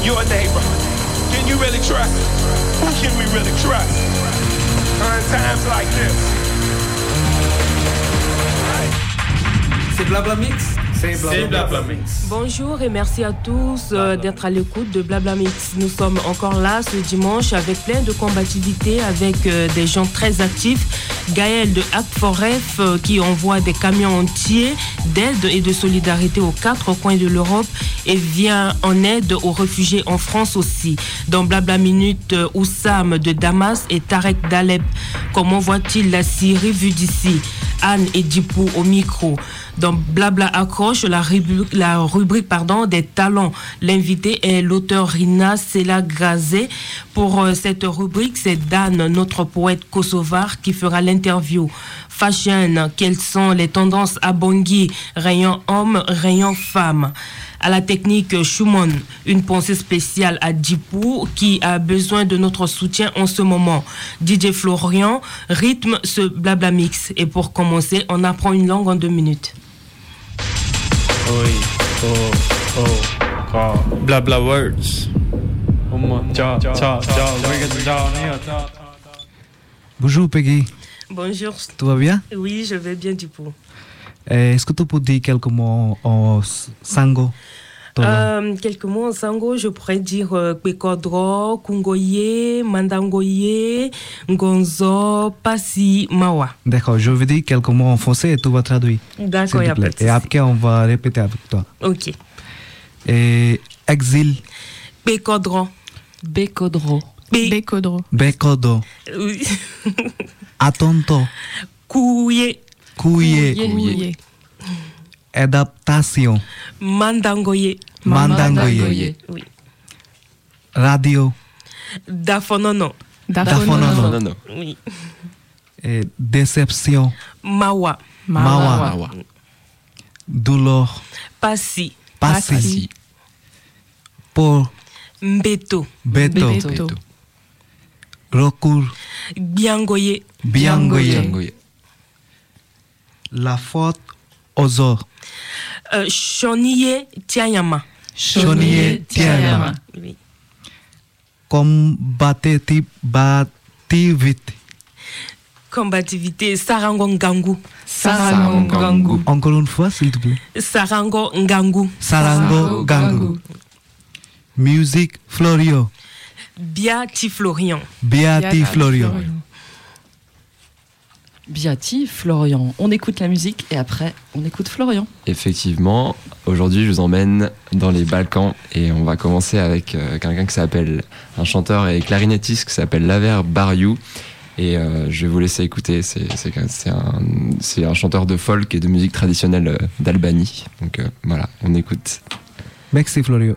your neighbor. Can you really trust? Who can we really trust? In times like this. C'est Blabla Mix. C'est Blabla Mix. Bonjour et merci à tous d'être à l'écoute de Blabla Mix. Nous sommes encore là ce dimanche avec plein de combativité, avec des gens très actifs. Gaël de Act4F qui envoie des camions entiers d'aide et de solidarité aux 4 coins de l'Europe et vient en aide aux réfugiés en France aussi. Dans Blabla Minute, Oussam de Damas et Tarek d'Alep. Comment voit-il la Syrie vue d'ici? Anne et Dipou au micro. Dans Blabla Accroche, la rubrique des talents. L'invité est l'auteur Rina Selagrazé. Pour cette rubrique, c'est Dan, notre poète kosovar, qui fera l'interview. Fashion, quelles sont les tendances à Bangui? Rayon homme, rayon femme. À la technique Schumann, une pensée spéciale à Dipou qui a besoin de notre soutien en ce moment. DJ Florian rythme ce Blabla Mix. Et pour commencer, on apprend une langue en 2 minutes. Blabla words. Bonjour Peggy. Bonjour. Tout va bien? Oui, je vais bien Dipou. Est-ce que tu peux dire quelques mots en sango? Quelques mots en sango, je pourrais dire Kwekodro, Kungoye, Mandangoye, Ngonzo, Pasi, Mawa. D'accord, je vais dire quelques mots en français et tu vas traduire. D'accord, il y a pas de souci. Et après, on va répéter avec toi. Ok. Et exil. Kwekodro. Bekodro. Bekodro. Bekodo. Oui. Atonto. Kouye. Kouye. Adaptation. Mandangoye. Mandangoye. Oui. Radio. Dafonono. Dafonono. Oui. Et déception. Mawa. Douleur. Pasi. Pour. Mbeto. Beto. Recours. Biangoye. La faute aux autres. Shoniye Tiayama. Oui. Combativité. Sarango Ngangu. Encore une fois, s'il te plaît. Sarango Ngangu. Musique Florio. Biati Florian. Biati Florian. On écoute la musique et après, on écoute Florian. Effectivement, aujourd'hui, je vous emmène dans les Balkans et on va commencer avec quelqu'un qui s'appelle, un chanteur et clarinettiste qui s'appelle Laver Bariou. Et je vais vous laisser écouter. C'est un chanteur de folk et de musique traditionnelle d'Albanie. Donc voilà, on écoute. Merci Florio.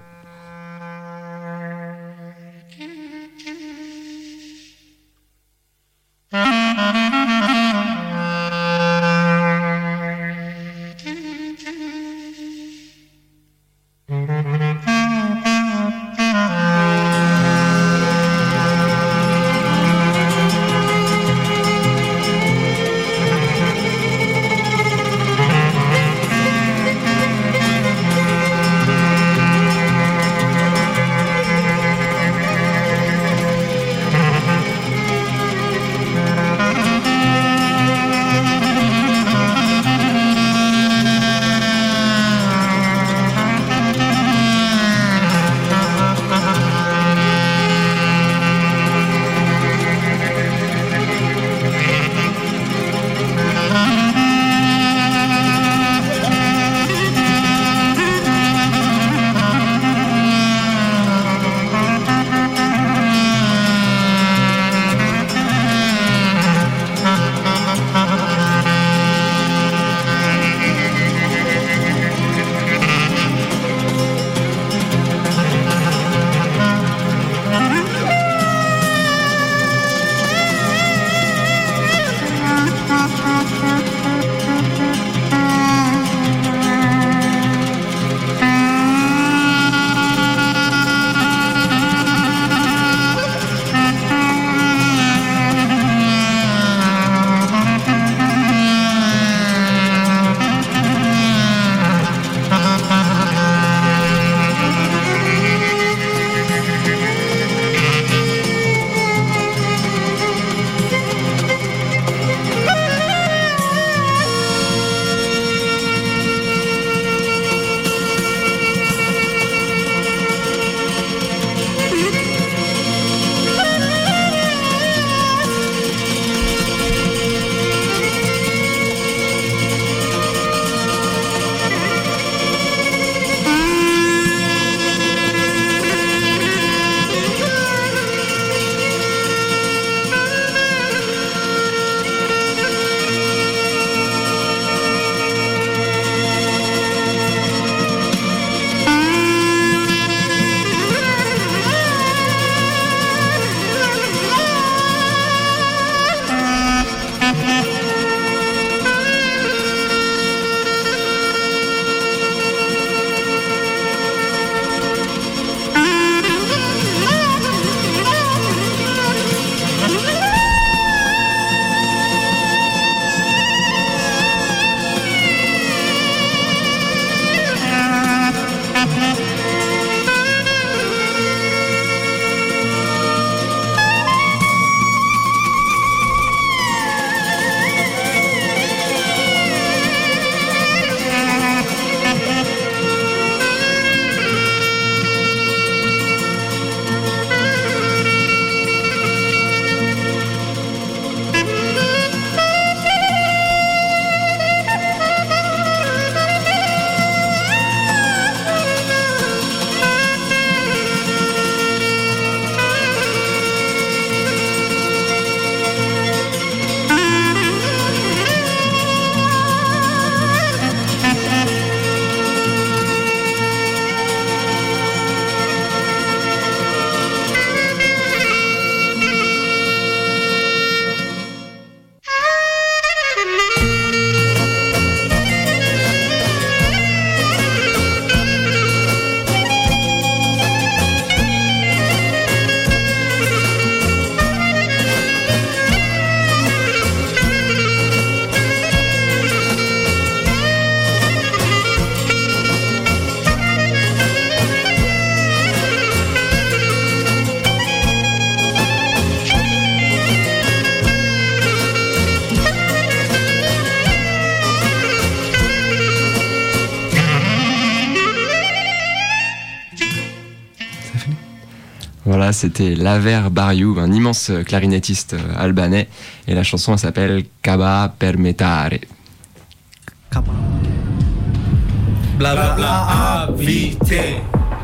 Voilà, c'était Laver Bariu, un immense clarinettiste albanais. Et la chanson, elle s'appelle Kaba Permetare. Kaba. Bla bla bla invité.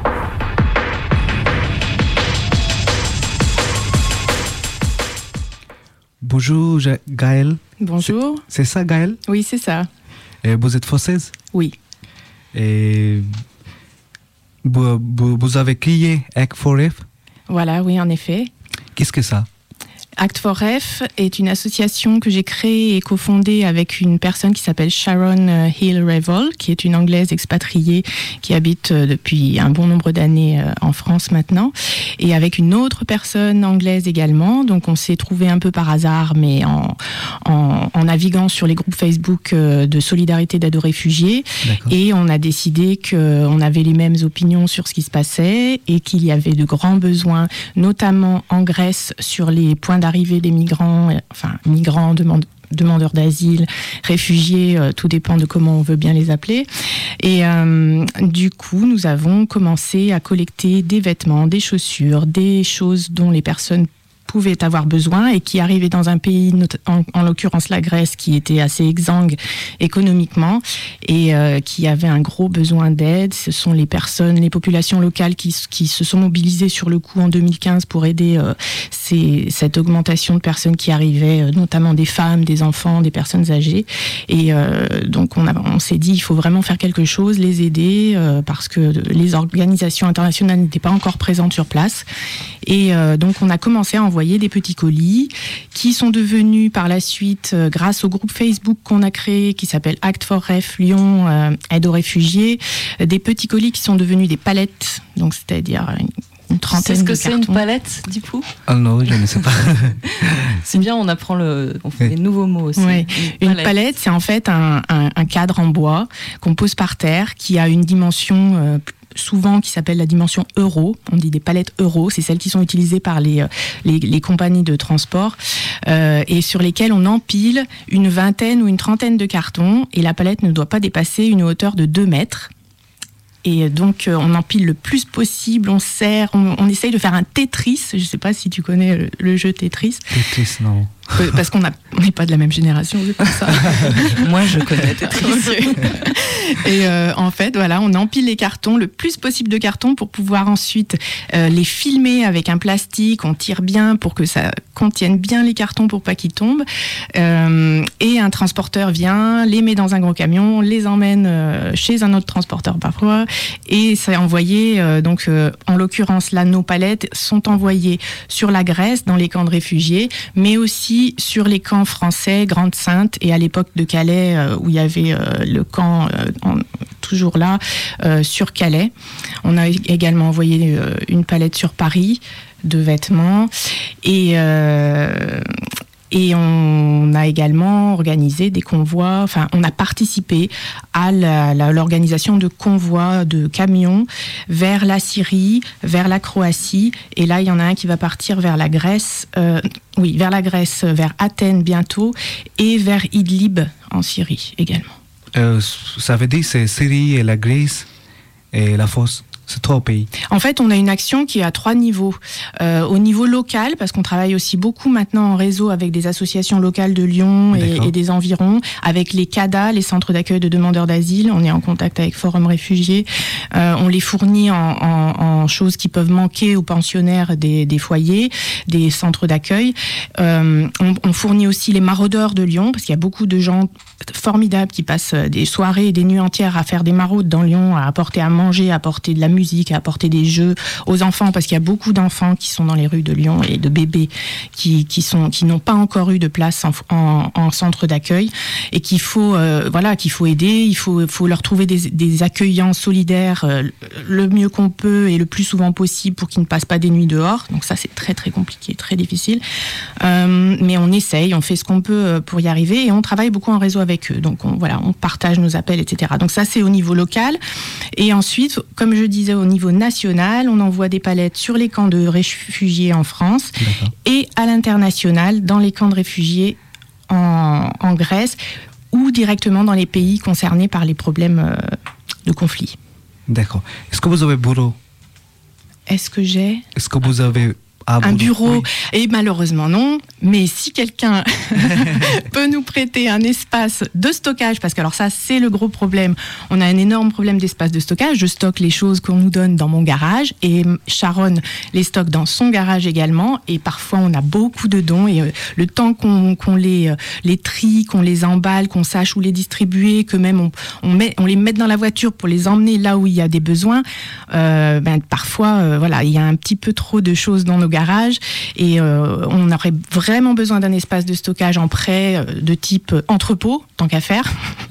Bonjour Gaëlle. Bonjour. C'est ça Gaëlle? Oui, c'est ça. Et vous êtes française? Oui. Et vous avez créé Act for F? Voilà, oui, en effet. Qu'est-ce que ça? Act for F est une association que j'ai créée et cofondée avec une personne qui s'appelle Sharon Hill Revol, qui est une Anglaise expatriée qui habite depuis un bon nombre d'années en France maintenant, et avec une autre personne anglaise également. Donc on s'est trouvé un peu par hasard, mais en naviguant sur les groupes Facebook de solidarité d'aide aux réfugiés. D'accord. Et on a décidé qu'on avait les mêmes opinions sur ce qui se passait et qu'il y avait de grands besoins, notamment en Grèce, sur les points d'arrivée des migrants, demandeurs d'asile, réfugiés, tout dépend de comment on veut bien les appeler. Et du coup, nous avons commencé à collecter des vêtements, des chaussures, des choses dont les personnes pouvaient avoir besoin et qui arrivaient dans un pays, en l'occurrence la Grèce, qui était assez exsangue économiquement et qui avait un gros besoin d'aide. Ce sont les populations locales qui se sont mobilisées sur le coup en 2015 pour aider cette augmentation de personnes qui arrivaient, notamment des femmes, des enfants, des personnes âgées. Et donc on s'est dit, il faut vraiment faire quelque chose, les aider, parce que les organisations internationales n'étaient pas encore présentes sur place. Et donc on a commencé à envoyer des petits colis qui sont devenus par la suite, grâce au groupe Facebook qu'on a créé qui s'appelle Act for Ref Lyon, aide aux réfugiés, des petits colis qui sont devenus des palettes, donc c'est-à-dire une trentaine de cartons. C'est ce que c'est une palette, du coup? Ah non, je ne sais pas. C'est bien, on apprend on fait des nouveaux mots aussi. Ouais. Une palette, c'est en fait un cadre en bois qu'on pose par terre qui a une dimension souvent qui s'appelle la dimension euro. On dit des palettes euro, c'est celles qui sont utilisées par les compagnies de transport et sur lesquelles on empile une vingtaine ou une trentaine de cartons et la palette ne doit pas dépasser une hauteur de 2 mètres. Et donc, on empile le plus possible, on serre, on essaye de faire un Tetris. Je ne sais pas si tu connais le jeu Tetris. Tetris, non. Parce qu'on n'est pas de la même génération, c'est pour ça. Moi, je connais Tetris. Et en fait, voilà, on empile les cartons, le plus possible de cartons pour pouvoir ensuite les filmer avec un plastique. On tire bien pour que ça contienne bien les cartons pour pas qu'ils tombent. Et un transporteur vient, les met dans un gros camion, les emmène chez un autre transporteur parfois. Et c'est envoyé, en l'occurrence, là, nos palettes sont envoyées sur la Grèce, dans les camps de réfugiés, mais aussi sur les camps français, Grande-Sainte, et à l'époque de Calais, où il y avait le camp toujours là, sur Calais. On a également envoyé une palette sur Paris de vêtements et on a également organisé des convois, on a participé à l'organisation de convois de camions vers la Syrie, vers la Croatie, et là il y en a un qui va partir vers la Grèce, vers Athènes bientôt, et vers Idlib en Syrie également. Ça veut dire que c'est Syrie et la Grèce et la fosse? C'est 3 pays. En fait, on a une action qui est à 3 niveaux. Au niveau local, parce qu'on travaille aussi beaucoup maintenant en réseau avec des associations locales de Lyon et des environs, avec les CADA, les centres d'accueil de demandeurs d'asile. On est en contact avec Forum Réfugiés. On les fournit en choses qui peuvent manquer aux pensionnaires des foyers, des centres d'accueil. On fournit aussi les maraudeurs de Lyon, parce qu'il y a beaucoup de gens formidables qui passent des soirées et des nuits entières à faire des maraudes dans Lyon, à apporter à manger, à apporter de la musique, à apporter des jeux aux enfants, parce qu'il y a beaucoup d'enfants qui sont dans les rues de Lyon et de bébés qui n'ont pas encore eu de place en centre d'accueil et qu'il faut aider, il faut leur trouver des accueillants solidaires le mieux qu'on peut et le plus souvent possible pour qu'ils ne passent pas des nuits dehors. Donc ça, c'est très très compliqué, très difficile. Mais on essaye, on fait ce qu'on peut pour y arriver et on travaille beaucoup en réseau avec eux. Donc on partage nos appels, etc. Donc ça, c'est au niveau local. Et ensuite, comme je disais, au niveau national, on envoie des palettes sur les camps de réfugiés en France et à l'international dans les camps de réfugiés en Grèce ou directement dans les pays concernés par les problèmes de conflit. D'accord. Est-ce que vous avez bureau? est-ce que vous avez un bureau? Oui. Et malheureusement non, mais si quelqu'un peut nous prêter un espace de stockage, parce que alors ça c'est le gros problème, on a un énorme problème d'espace de stockage. Je stocke les choses qu'on nous donne dans mon garage et Sharon les stocke dans son garage également, et parfois on a beaucoup de dons et le temps qu'on les trie, qu'on les emballe, qu'on sache où les distribuer, que même on les mette dans la voiture pour les emmener là où il y a des besoins, parfois voilà, il y a un petit peu trop de choses dans nos garages et on aurait vraiment besoin d'un espace de stockage en prêt de type entrepôt, tant qu'à faire.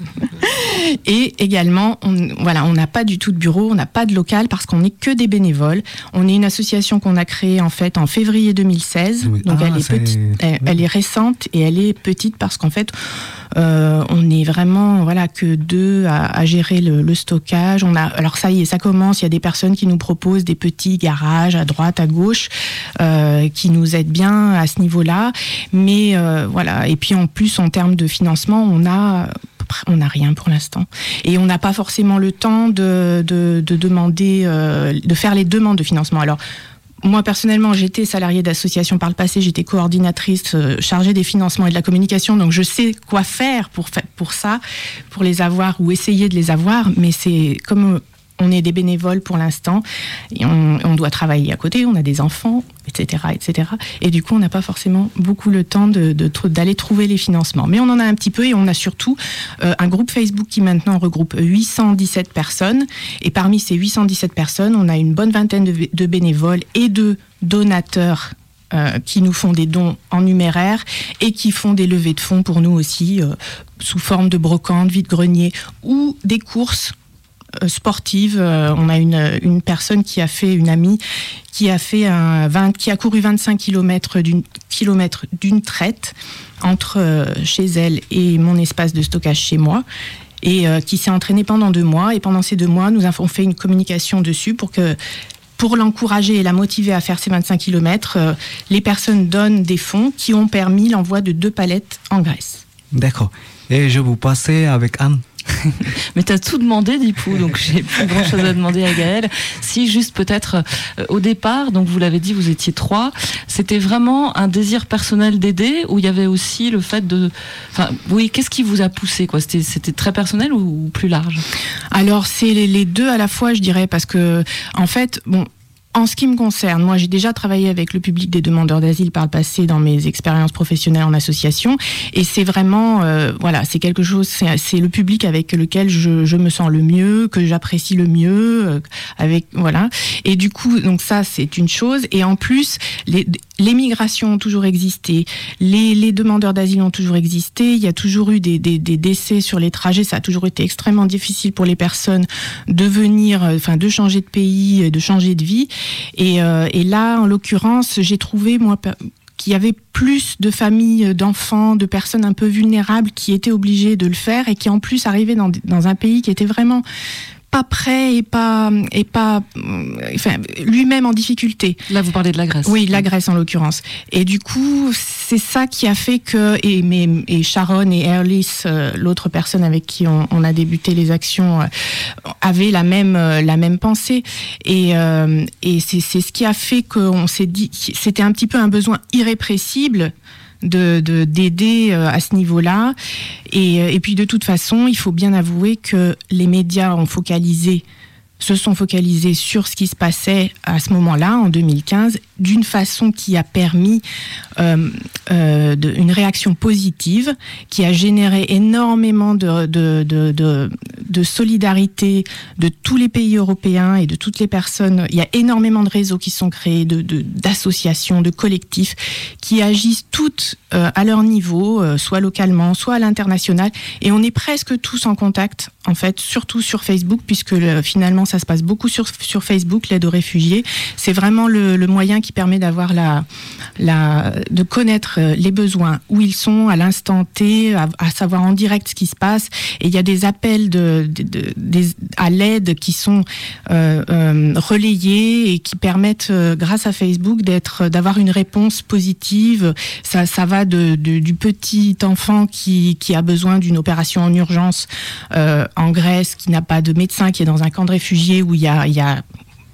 Et également, on n'a pas du tout de bureau, on n'a pas de local parce qu'on n'est que des bénévoles. On est une association qu'on a créée en fait en février 2016. Oui. Donc elle est petite, elle est récente et elle est petite parce qu'en fait on est vraiment que 2 à gérer le stockage. Alors ça y est, ça commence. Il y a des personnes qui nous proposent des petits garages à droite, à gauche, qui nous aident bien à ce niveau-là. Mais voilà. Et puis en plus, en termes de financement, on n'a rien pour l'instant. Et on n'a pas forcément le temps de demander, de faire les demandes de financement. Alors, moi, personnellement, j'étais salariée d'association par le passé, j'étais coordinatrice chargée des financements et de la communication, donc je sais quoi faire pour ça, pour les avoir ou essayer de les avoir, mais c'est comme on est des bénévoles pour l'instant, et on doit travailler à côté, on a des enfants, etc. Et du coup, on n'a pas forcément beaucoup le temps d'aller trouver les financements. Mais on en a un petit peu et on a surtout un groupe Facebook qui maintenant regroupe 817 personnes. Et parmi ces 817 personnes, on a une bonne vingtaine de bénévoles et de donateurs qui nous font des dons en numéraire et qui font des levées de fonds pour nous aussi, sous forme de brocante, vide-grenier ou des courses sportive. On a une personne une amie qui a couru 25 km d'une traite entre chez elle et mon espace de stockage chez moi, et qui s'est entraînée pendant 2 mois. Et pendant ces 2 mois, nous avons fait une communication dessus pour l'encourager et la motiver à faire ces 25 km. Les personnes donnent des fonds qui ont permis l'envoi de 2 palettes en Grèce. D'accord. Et je vous passais avec Anne. Mais tu as tout demandé, Dipou, donc j'ai plus grand chose à demander à Gaël. Si, juste peut-être au départ, donc vous l'avez dit, vous étiez 3, c'était vraiment un désir personnel d'aider, ou il y avait aussi le fait de. Enfin, oui, qu'est-ce qui vous a poussé, quoi? C'était très personnel ou plus large? Alors, c'est les deux à la fois, je dirais, parce que, en fait, en ce qui me concerne, moi j'ai déjà travaillé avec le public des demandeurs d'asile par le passé dans mes expériences professionnelles en association, et c'est vraiment, c'est quelque chose, c'est le public avec lequel je me sens le mieux, que j'apprécie le mieux, et du coup, donc ça c'est une chose, et en plus, les migrations ont toujours existé, les demandeurs d'asile ont toujours existé, il y a toujours eu des décès sur les trajets, ça a toujours été extrêmement difficile pour les personnes de venir, de changer de pays, de changer de vie. Et là, en l'occurrence, j'ai trouvé, moi, qu'il y avait plus de familles, d'enfants, de personnes un peu vulnérables qui étaient obligées de le faire et qui, en plus, arrivaient dans un pays qui était vraiment pas prêt et pas lui-même en difficulté. Là, vous parlez de la Grèce. Oui, la Grèce en l'occurrence. Et du coup, c'est ça qui a fait que et Sharon et Erlis, l'autre personne avec qui on a débuté les actions, avaient la même pensée. Et c'est ce qui a fait qu'on s'est dit, c'était un petit peu un besoin irrépressible d'aider à ce niveau-là, et puis de toute façon, il faut bien avouer que les médias se sont focalisés sur ce qui se passait à ce moment-là, en 2015, d'une façon qui a permis une réaction positive, qui a généré énormément de solidarité de tous les pays européens et de toutes les personnes. Il y a énormément de réseaux qui sont créés, d'associations, de collectifs, qui agissent toutes à leur niveau, soit localement, soit à l'international. Et on est presque tous en contact, en fait, surtout sur Facebook, puisque finalement, ça se passe beaucoup sur Facebook, l'aide aux réfugiés. C'est vraiment le moyen qui permet d'avoir de connaître les besoins, où ils sont à l'instant T, à savoir en direct ce qui se passe. Et il y a des appels à l'aide qui sont relayés et qui permettent, grâce à Facebook, d'avoir une réponse positive. Ça va du petit enfant qui a besoin d'une opération en urgence en Grèce, qui n'a pas de médecin, qui est dans un camp de réfugiés où il y a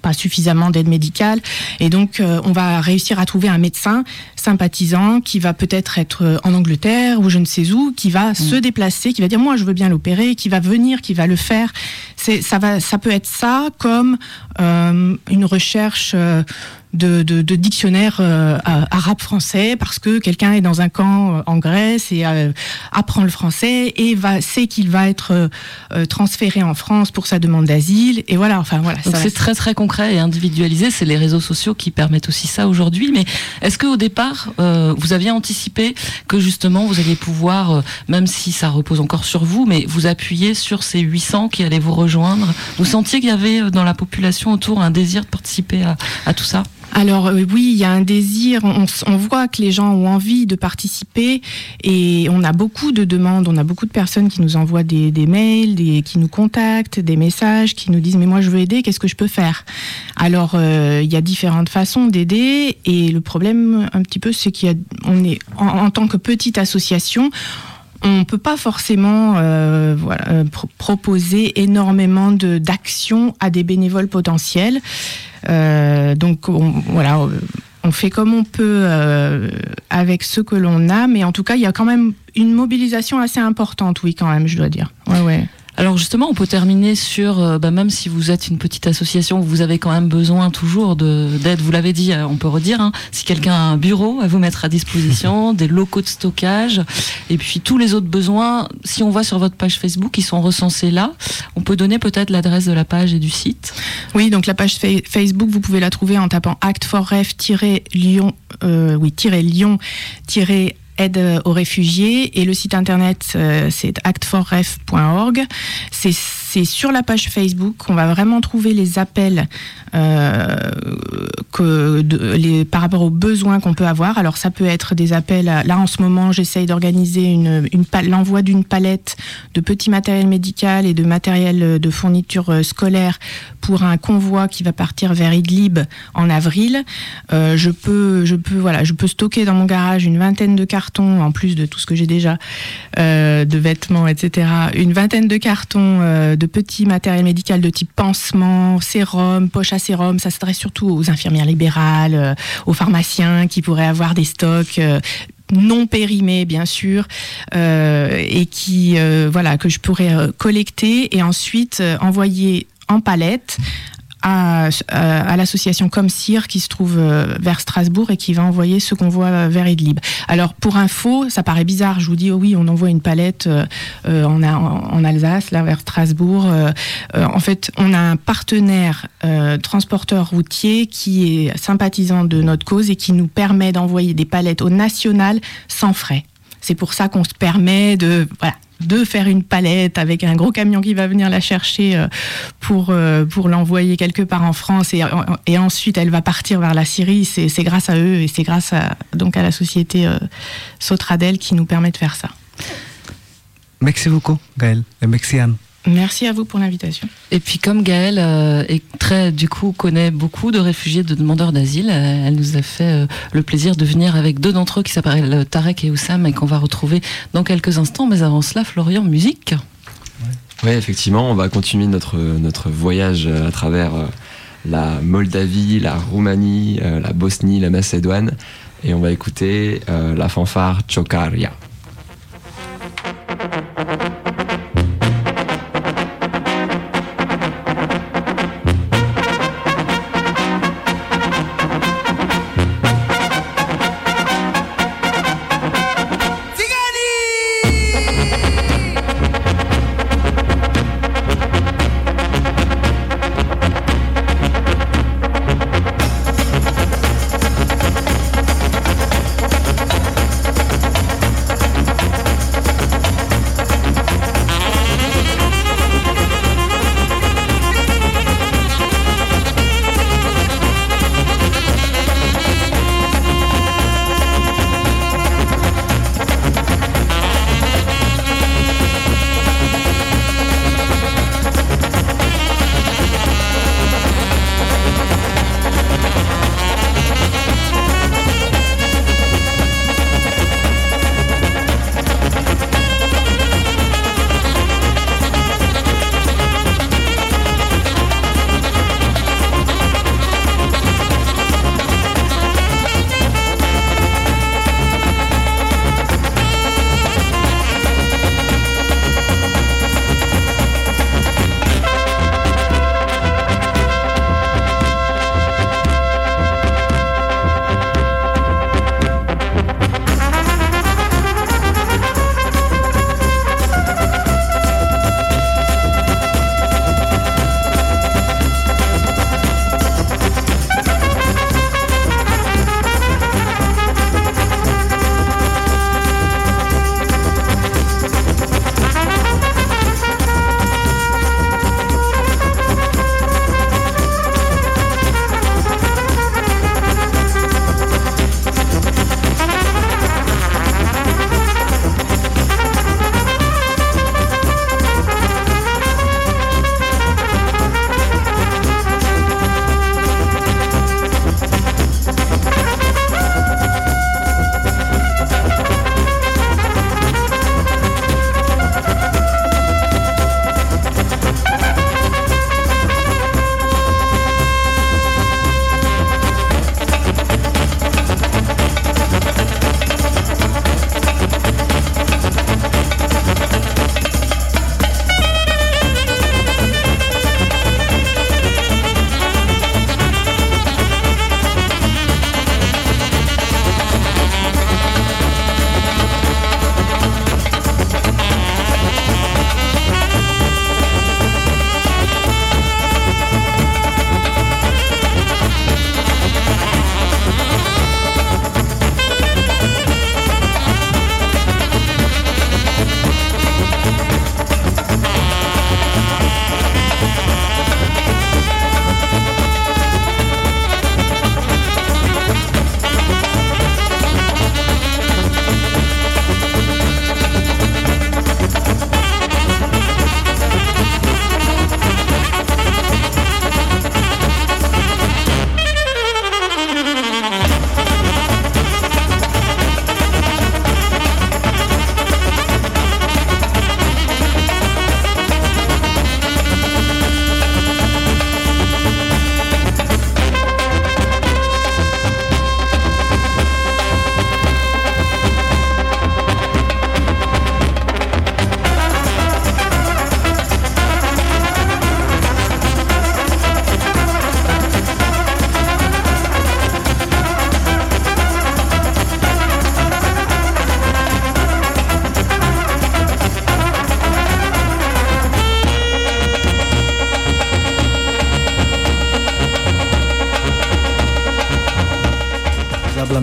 pas suffisamment d'aide médicale. Et donc, on va réussir à trouver un médecin sympathisant qui va peut-être être en Angleterre ou je ne sais où, qui va se déplacer, qui va dire moi je veux bien l'opérer, qui va venir, qui va le faire. Ça peut être ça comme une recherche de dictionnaire arabe-français parce que quelqu'un est dans un camp en Grèce et apprend le français et sait qu'il va être transféré en France pour sa demande d'asile. Et voilà, enfin voilà. Donc c'est très très concret et individualisé. C'est les réseaux sociaux qui permettent aussi ça aujourd'hui. Mais est-ce qu'au départ, vous aviez anticipé que justement vous alliez pouvoir, même si ça repose encore sur vous, mais vous appuyer sur ces 800 qui allaient vous rejoindre? Vous sentiez qu'il y avait dans la population autour un désir de participer à tout ça? Alors oui, il y a un désir, on voit que les gens ont envie de participer et on a beaucoup de demandes, on a beaucoup de personnes qui nous envoient des mails, qui nous contactent, des messages, qui nous disent mais moi je veux aider, qu'est-ce que je peux faire? Alors il y a différentes façons d'aider et le problème un petit peu c'est qu'on est en tant que petite association, on ne peut pas forcément proposer énormément d'actions à des bénévoles potentiels. Donc on fait comme on peut avec ce que l'on a, mais en tout cas il y a quand même une mobilisation assez importante, oui quand même je dois dire. Ouais. Alors justement, on peut terminer sur, même si vous êtes une petite association, vous avez quand même besoin toujours d'aide, vous l'avez dit, on peut redire, si quelqu'un a un bureau à vous mettre à disposition, des locaux de stockage, et puis tous les autres besoins, si on va sur votre page Facebook, ils sont recensés là, on peut donner peut-être l'adresse de la page et du site. Oui, donc la page Facebook, vous pouvez la trouver en tapant Act for Ref-Lyon, aide aux réfugiés et le site internet c'est actforref.org. C'est sur la page Facebook qu'on va vraiment trouver les appels par rapport aux besoins qu'on peut avoir. Alors ça peut être des appels, là en ce moment j'essaye d'organiser l'envoi d'une palette de petits matériels médical et de matériel de fourniture scolaire pour un convoi qui va partir vers Idlib en avril. Je peux stocker dans mon garage une vingtaine de cartons, en plus de tout ce que j'ai déjà, de vêtements, etc. Une vingtaine de cartons de petits matériels médicaux de type pansement, sérum, poche à sérum. Ça s'adresse surtout aux infirmières libérales, aux pharmaciens qui pourraient avoir des stocks non périmés bien sûr, et qui que je pourrais collecter et ensuite envoyer en palette à l'association Comsir qui se trouve vers Strasbourg et qui va envoyer ce convoi vers Idlib. Alors pour info, ça paraît bizarre, je vous dis oui, on envoie une palette en Alsace, là vers Strasbourg. En fait, on a un partenaire transporteur routier qui est sympathisant de notre cause et qui nous permet d'envoyer des palettes au national sans frais. C'est pour ça qu'on se permet de faire une palette avec un gros camion qui va venir la chercher pour l'envoyer quelque part en France et ensuite elle va partir vers la Syrie. C'est grâce à eux et c'est grâce à la société Sotradel qui nous permet de faire ça. Merci beaucoup Gaëlle et merci Anne. Merci à vous pour l'invitation. Et puis comme Gaëlle connaît beaucoup de réfugiés, de demandeurs d'asile, elle nous a fait le plaisir de venir avec deux d'entre eux qui s'appellent Tarek et Oussam et qu'on va retrouver dans quelques instants. Mais avant cela, Florian, musique. Oui, effectivement, on va continuer notre voyage à travers la Moldavie, la Roumanie, la Bosnie, la Macédoine. Et on va écouter la fanfare Chokaria.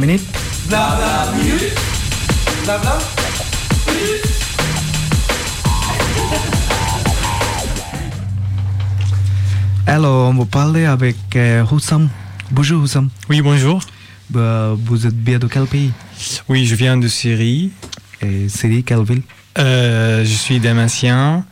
minute. Blabla minute. Blabla minute. Alors, on va parler avec Hussam. Bonjour Hussam. Oui, bonjour. Vous êtes bien de quel pays? Oui, je viens de Syrie. Et Syrie, quelle ville? Je suis damasien.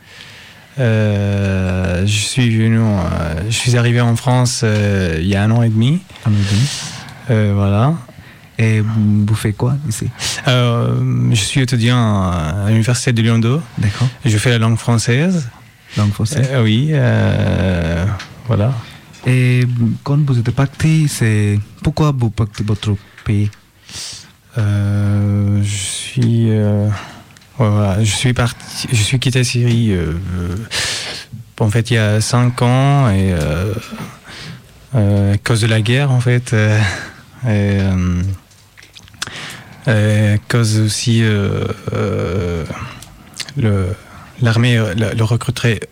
Je suis arrivé en France il y a 1 an et demi. 1 an et demi. Voilà. Et vous faites quoi ici? Je suis étudiant à l'université de Lyon 2. D'accord. Je fais la langue française. Langue française. Oui. Voilà. Et quand vous êtes parti, c'est pourquoi vous partez votre pays? Voilà, je suis quitté Syrie en fait il y a 5 ans et à cause de la guerre en fait à cause aussi l'armée le recruterait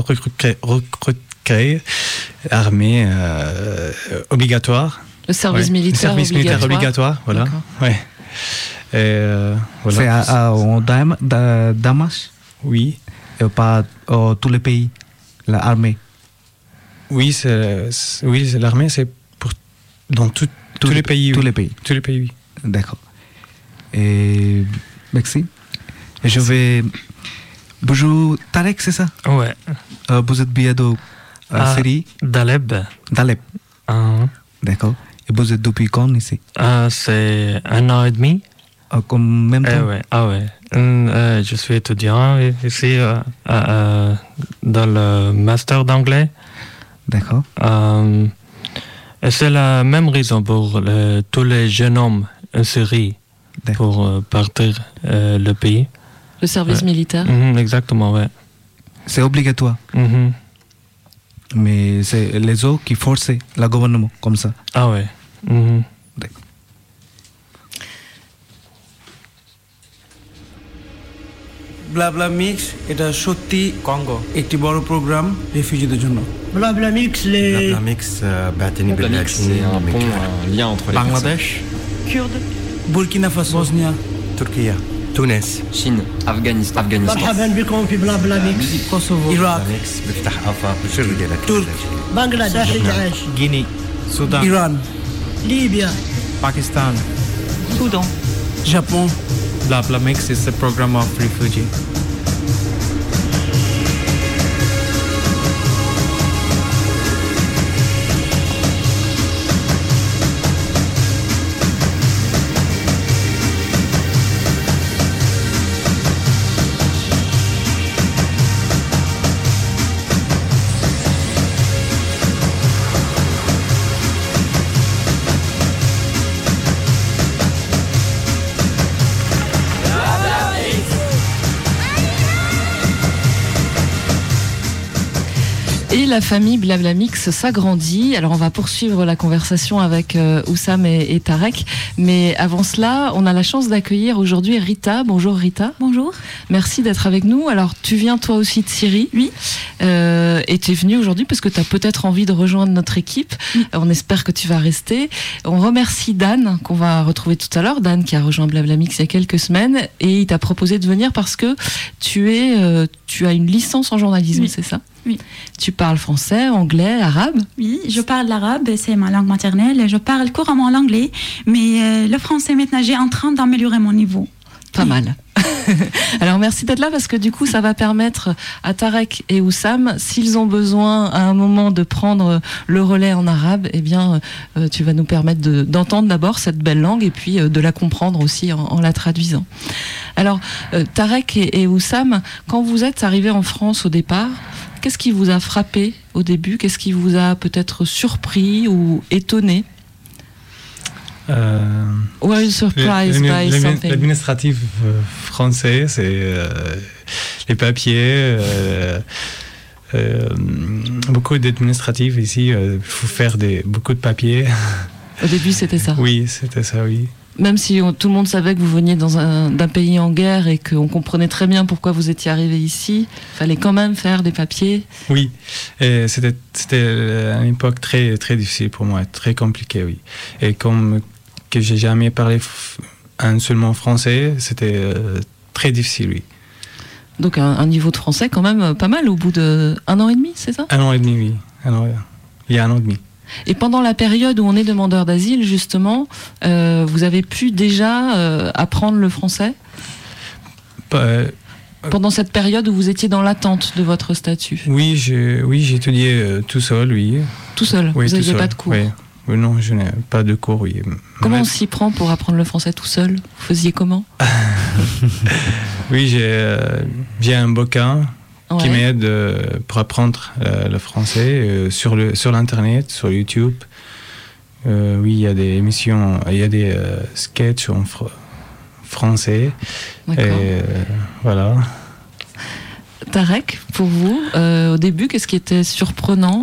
armée obligatoire. Le service militaire. Le service militaire obligatoire, voilà. Ouais. Voilà. C'est en Damas? Oui. Et pas tous les pays, l'armée? Oui, c'est l'armée, c'est pour dans tous les pays. Tous les pays. Tous les pays, oui. D'accord. Et merci. Et je vais. Bonjour, Tarek, c'est ça? Ouais. Vous êtes bien de Syrie? Daleb. Daleb. D'accord. Et vous êtes depuis quand ici? C'est 1 an et demi. Comme même temps? Je suis étudiant ici dans le master d'anglais. D'accord. Et c'est la même raison pour tous les jeunes hommes en Syrie pour partir le pays. Le service militaire. Exactement, ouais. C'est obligatoire. Mais c'est les autres qui forcent le gouvernement comme ça. Ah ouais. D'accord. Blabla mix এটা সত্যি Congo একটি বড় program রেফিউজিদের জন্য blabla mix c'est un pont, un lien entre les Bangladesh Kurde, Burkina Faso Bosnia تركيا تونس Chine, Afghanistan. مرحبا بكم في بلابلا ميكس كوسوفو العراق بيفتح آفاق بشر ديالك ترك بنغلاديش العيش Guinée, Soudan, إيران ليبيا Pakistan. Soudan. Japon Blabla Mix is a program of refugee. Et la famille Blabla Mix s'agrandit. Alors on va poursuivre la conversation avec Oussam et Tarek. Mais avant cela, on a la chance d'accueillir aujourd'hui Rita. Bonjour Rita. Bonjour. Merci d'être avec nous. Alors tu viens toi aussi de Syrie. Oui. Et tu es venue aujourd'hui parce que tu as peut-être envie de rejoindre notre équipe. Oui. On espère que tu vas rester. On remercie Dan qu'on va retrouver tout à l'heure. Dan qui a rejoint Blabla Mix il y a quelques semaines. Et il t'a proposé de venir parce que tu as une licence en journalisme, oui. C'est ça ? Oui. Tu parles français, anglais, arabe? Oui, je parle l'arabe, c'est ma langue maternelle. Je parle couramment l'anglais, mais le français maintenant, j'ai en train d'améliorer mon niveau. Pas mal. Alors merci d'être là parce que du coup ça va permettre à Tarek et Oussam, s'ils ont besoin à un moment de prendre le relais en arabe, eh bien tu vas nous permettre d'entendre d'abord cette belle langue et puis de la comprendre aussi en la traduisant. Alors Tarek et Oussam, quand vous êtes arrivés en France au départ, qu'est-ce qui vous a frappé au début? Qu'est-ce qui vous a peut-être surpris ou étonné? Were you surprised by something? L'administratif français, c'est les papiers, beaucoup d'administratifs ici. Il faut faire beaucoup de papiers. Au début, c'était ça? Oui, c'était ça, oui. Même si tout le monde savait que vous veniez d'un pays en guerre et qu'on comprenait très bien pourquoi vous étiez arrivé ici, il fallait quand même faire des papiers. Oui, et c'était une époque très, très difficile pour moi, très compliquée, oui. Et comme que j'ai jamais parlé un seul mot français, c'était très difficile, oui. Donc un niveau de français quand même pas mal au bout de 1 an et demi, c'est ça? 1 an et demi, oui. Il y a 1 an et demi. Et pendant la période où on est demandeur d'asile, justement, vous avez pu déjà apprendre le français? Pendant cette période où vous étiez dans l'attente de votre statut? Oui, j'ai étudié tout seul, oui. Tout seul? Oui, vous n'aviez pas de cours? Oui, non, je n'ai pas de cours, oui. Comment on s'y prend pour apprendre le français tout seul? Vous faisiez comment? Oui, j'ai un bouquin qui m'aide pour apprendre le français sur l'internet, sur YouTube. Oui, il y a des émissions, il y a des sketchs en français. Et voilà. Tarek, pour vous, au début, qu'est-ce qui était surprenant?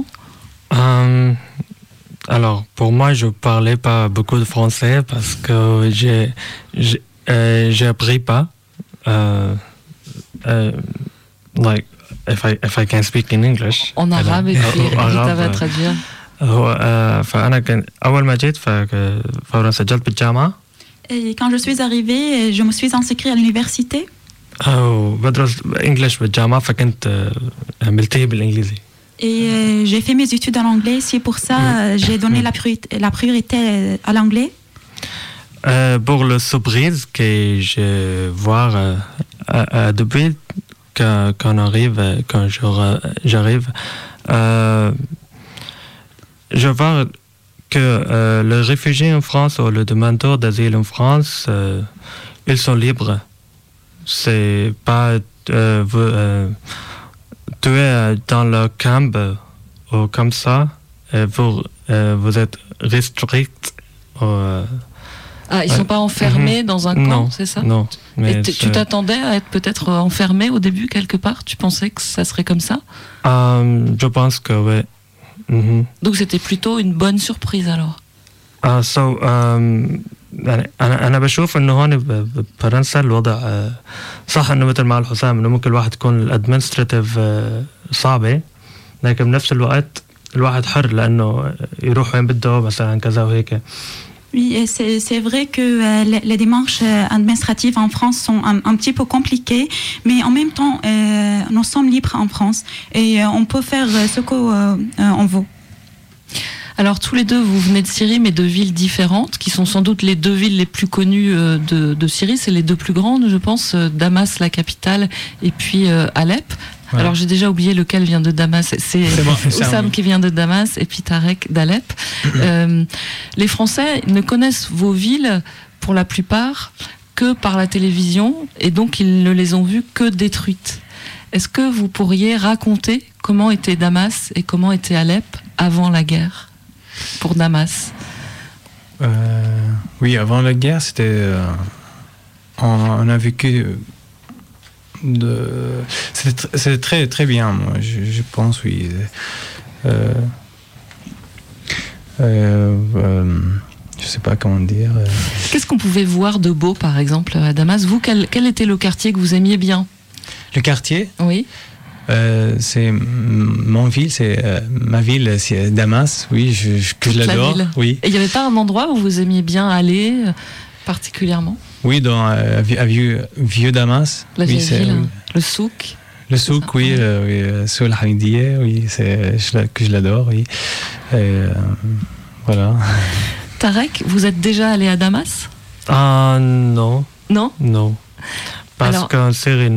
Alors, pour moi, je parlais pas beaucoup de français parce que j'ai appris pas. Like, if I can speak in English. En arabe, et puis Rita va traduire. فأنا كان أول ما جيت فورا سجلت بالجامعة. Et quand je suis arrivée, je me suis inscrite à l'université. بدرس English بالجامعة فكنت ملتهي بالإنجليزي. Et j'ai fait mes études en anglais, c'est pour ça j'ai donné la priorité à l'anglais. Pour le surprise que je vois depuis quand j'arrive, je vois que les réfugiés en France ou les demandeurs d'asile en France, ils sont libres. C'est pas tué dans le camp ou comme ça, vous êtes restrict. Ils sont pas enfermés dans un camp, c'est ça? Non. Mais tu t'attendais à être peut-être enfermé au début quelque part? Tu pensais que ça serait comme ça? Je pense que oui. Donc c'était plutôt une bonne surprise alors. أنا بشوف إنه هون بفرنسا الوضع صح إنه مثل ما قال حسام إنه ممكن الواحد يكون الأدمنستراتيف صعبة، لكن بنفس الوقت الواحد حر لأنه يروح وين بده مثلا كذا وهيك. Oui, c'est vrai que les démarches administratives en France sont un petit peu compliquées, mais en même temps, nous sommes libres en France et on peut faire ce qu'on veut. Alors tous les deux, vous venez de Syrie, mais de villes différentes, qui sont sans doute les deux villes les plus connues de Syrie. C'est les deux plus grandes, je pense, Damas, la capitale, et puis Alep. Ouais. Alors j'ai déjà oublié lequel vient de Damas. C'est Oussam qui vient de Damas, et puis Tarek d'Alep. Les Français ne connaissent vos villes, pour la plupart, que par la télévision, et donc ils ne les ont vues que détruites. Est-ce que vous pourriez raconter comment était Damas et comment était Alep avant la guerre? Pour Damas. Oui, avant la guerre, c'était. On a vécu. C'était très, très bien, moi, je pense, oui. Je sais pas comment dire. Qu'est-ce qu'on pouvait voir de beau, par exemple, à Damas? Vous, quel était le quartier que vous aimiez bien? Le quartier? Oui. C'est ma ville, c'est Damas, oui, que je l'adore. Oui. Et il n'y avait pas un endroit où vous aimiez bien aller particulièrement? Oui, dans vieux Damas. La vieille ville, oui. Le souk. Le souk, oui, Soul Hamidiyeh, oui, que je l'adore, oui. Voilà. Tarek, vous êtes déjà allé à Damas? Non. Non? Non. Parce qu'en Syrie,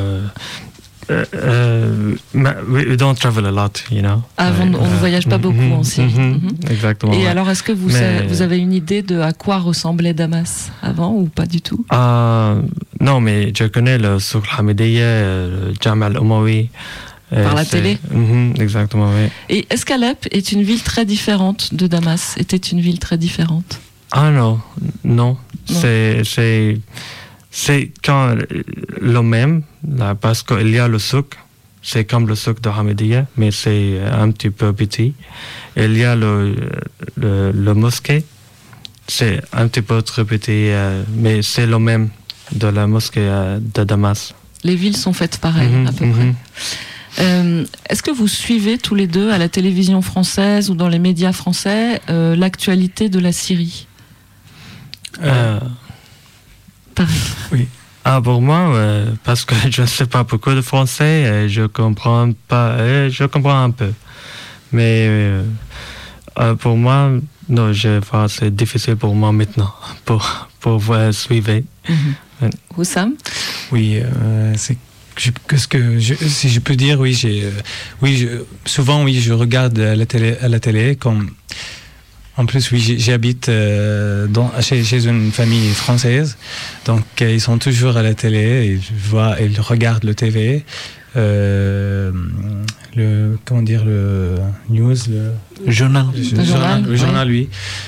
we don't travel a lot, you know. On ne voyage pas beaucoup en Syrie. Exactement. Et alors, est-ce que vous avez une idée de à quoi ressemblait Damas avant ou pas du tout? Non, mais je connais le Souk Hamidiyeh, le Jama al-Umawi. Par la télé? Exactement, oui. Et est-ce qu'Alep est une ville très différente de Damas? Était une ville très différente? Non. C'est quand le même, là, parce qu'il y a le souk, c'est comme le souk de Hamidiyeh, mais c'est un petit peu petit. Il y a le mosquée, c'est un petit peu très petit, mais c'est le même de la mosquée de Damas. Les villes sont faites pareil, à peu près. Est-ce que vous suivez tous les deux à la télévision française ou dans les médias français l'actualité de la Syrie? Oui. Pour moi, parce que je ne sais pas beaucoup de français et je comprends un peu. Mais pour moi, non, c'est difficile pour moi maintenant pour suivre. Oussam? Oui, si je peux dire, oui, souvent, oui, je regarde à la télé comme. En plus, oui, j'habite chez une famille française, donc ils sont toujours à la télé, et ils regardent le TV, le news, le journal, oui.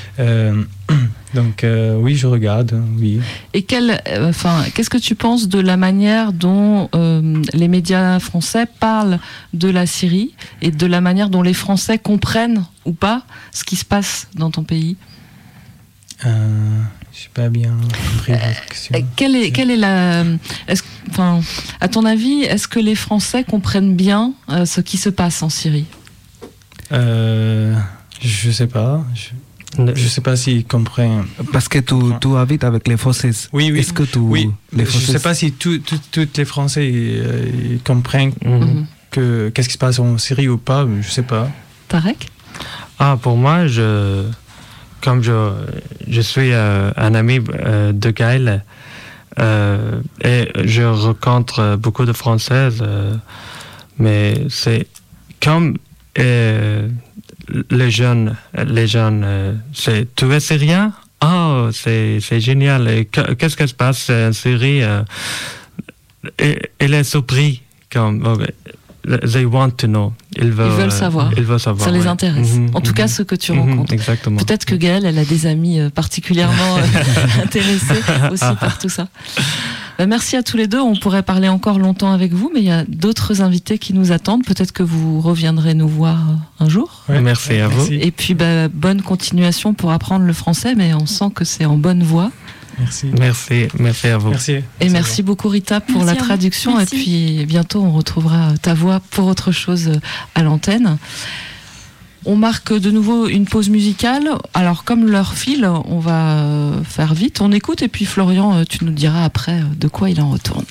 Donc oui, je regarde, oui. Et qu'est-ce que tu penses de la manière dont les médias français parlent de la Syrie et de la manière dont les Français comprennent ou pas ce qui se passe dans ton pays? Je n'ai pas bien compris votre question. À ton avis, est-ce que les Français comprennent bien ce qui se passe en Syrie? Je ne sais pas. Je ne sais pas s'ils comprennent. Parce que tu habites avec les Français. Oui. Est-ce que je ne sais pas si tous les Français ils comprennent qu'est-ce qui se passe en Syrie ou pas. Je ne sais pas. Tarek? Pour moi, comme je suis un ami de Gaël, et je rencontre beaucoup de Françaises, mais c'est comme les jeunes, tu es syrien? Oh, c'est génial. Et qu'est-ce qui se passe en Syrie? Elle est surpris. They want to know. Ils veulent savoir. Ça les intéresse. En tout cas, ceux que tu rencontres. Exactement. Peut-être que Gaëlle, elle a des amis particulièrement intéressés aussi par tout ça. Merci à tous les deux. On pourrait parler encore longtemps avec vous, mais il y a d'autres invités qui nous attendent. Peut-être que vous reviendrez nous voir un jour. Ouais, merci à vous. Et puis, bonne continuation pour apprendre le français, mais on sent que c'est en bonne voie. Merci à vous. Et merci beaucoup Rita pour la traduction. Et puis bientôt on retrouvera ta voix pour autre chose à l'antenne. On marque de nouveau une pause musicale. Alors comme l'heure file, on va faire vite. On écoute et puis Florian, tu nous diras après de quoi il en retourne.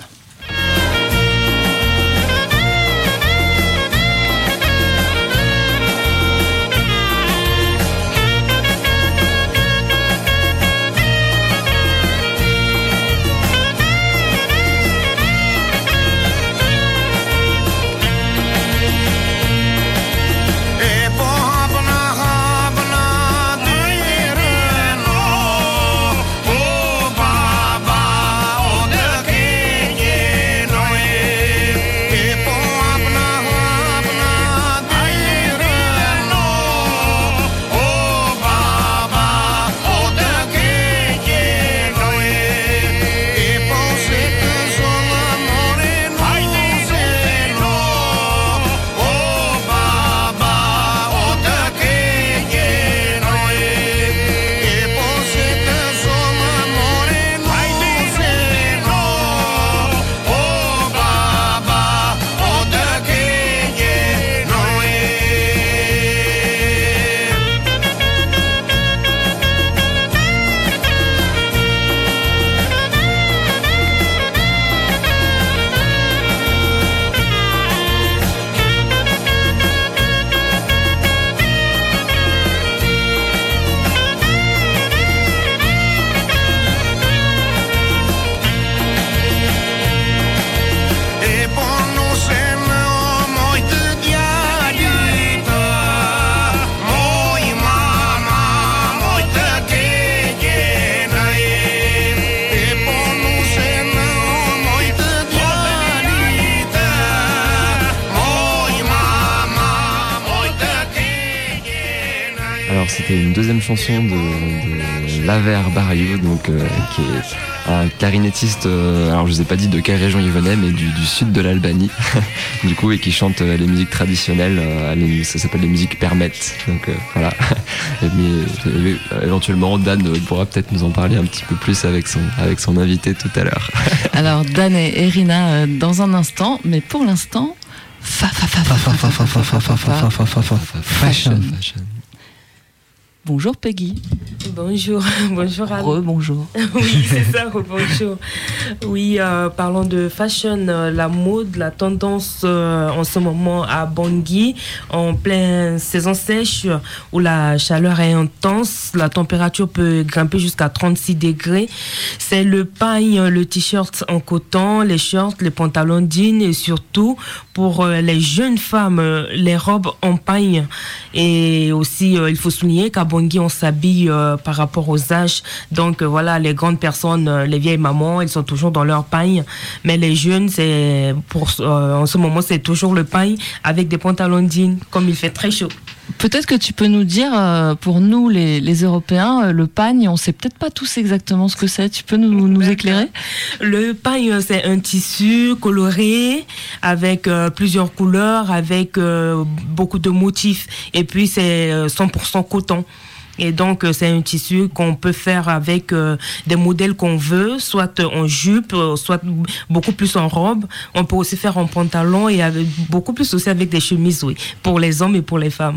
C'était une deuxième chanson de Laver Bariou, donc qui est un clarinettiste. Alors je vous ai pas dit de quelle région il venait, mais du sud de l'Albanie, du coup, et qui chante les musiques traditionnelles. Ça s'appelle les musiques permettes. Donc voilà. Mais éventuellement, Dan pourra peut-être nous en parler un petit peu plus avec son invité tout à l'heure. Alors Dan et Irina dans un instant, mais pour l'instant, fashion. Bonjour Peggy. Bonjour, bonjour Anne. Rebonjour. Oui, c'est ça, rebonjour. Oui, parlons de fashion, la mode, la tendance en ce moment à Bangui, en pleine saison sèche où la chaleur est intense, la température peut grimper jusqu'à 36 degrés. C'est le pagne, le t-shirt en coton, les shorts, les pantalons jeans et surtout pour les jeunes femmes, les robes en pagne. Et aussi, il faut souligner qu'à Bangui, on s'habille par rapport aux âges. Donc voilà, les grandes personnes, les vieilles mamans, elles sont toujours dans leur pagne. Mais les jeunes, en ce moment, c'est toujours le pagne avec des pantalons jeans, comme il fait très chaud. Peut-être que tu peux nous dire, pour nous les Européens, le pagne, on ne sait peut-être pas tous exactement ce que c'est. Tu peux nous éclairer ? Le pagne, c'est un tissu coloré avec plusieurs couleurs, avec beaucoup de motifs. Et puis, c'est 100% coton. Et donc, c'est un tissu qu'on peut faire avec des modèles qu'on veut, soit en jupe, soit beaucoup plus en robe. On peut aussi faire en pantalon et beaucoup plus aussi avec des chemises, oui, pour les hommes et pour les femmes.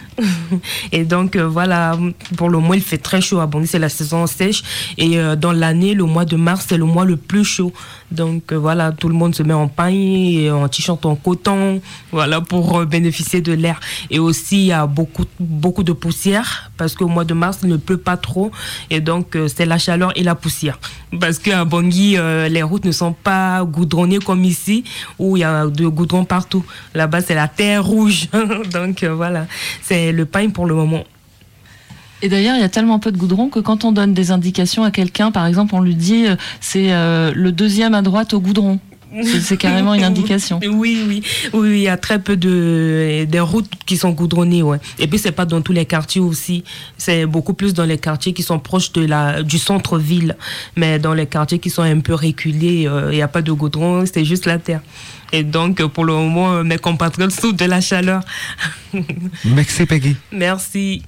Et donc voilà, pour le moment il fait très chaud à Bangui, c'est la saison sèche et dans l'année le mois de mars c'est le mois le plus chaud, donc voilà, tout le monde se met en pagne et en t-shirt en coton, voilà, pour bénéficier de l'air. Et aussi il y a beaucoup de poussière parce qu'au mois de mars il ne pleut pas trop et donc c'est la chaleur et la poussière parce qu'à Bangui les routes ne sont pas goudronnées comme ici où il y a de goudron partout. Là-bas c'est la terre rouge donc voilà, c'est le pagne pour le moment. Et d'ailleurs, il y a tellement peu de goudron que quand on donne des indications à quelqu'un, par exemple, on lui dit c'est le deuxième à droite au goudron. C'est carrément une indication. Oui, il y a très peu des routes qui sont goudronnées, ouais. Et puis c'est pas dans tous les quartiers aussi. C'est beaucoup plus dans les quartiers qui sont proches du centre-ville. Mais dans les quartiers qui sont un peu reculés, il n'y a pas de goudron, c'est juste la terre. Et donc, pour le moment, mes compatriotes souffrent de la chaleur. Merci Peggy. Merci.